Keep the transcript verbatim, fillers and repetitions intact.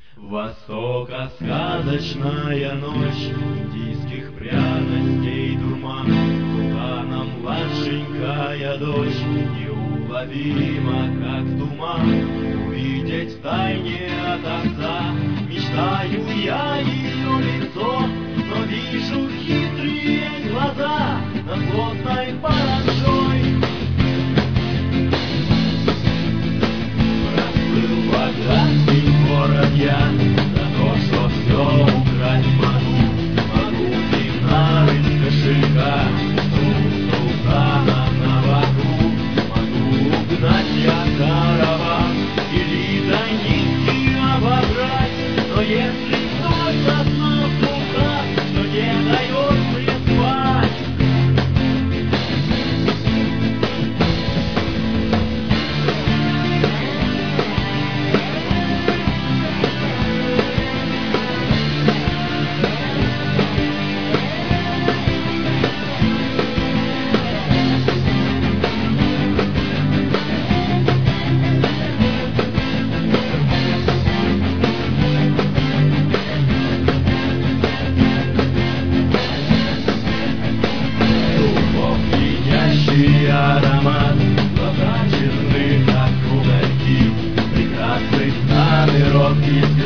Востока сказочная ночь, индийских пряностей дурман, султана младшенькая дочь, неуловима, как туман. Увидеть втайне от отца мечтаю я ее лицо, но вижу хитрые глаза над плотной паранжой. Проплыл богатый город я за то, что все украсть могу. Могу динары с кошелька, что у султана на боку. Могу угнать я караван или до нитки обобрать, но если кто-то знал султан, то не дает мне спать. Аромат, глаза черны, как угольки, прекрасный стан и робкий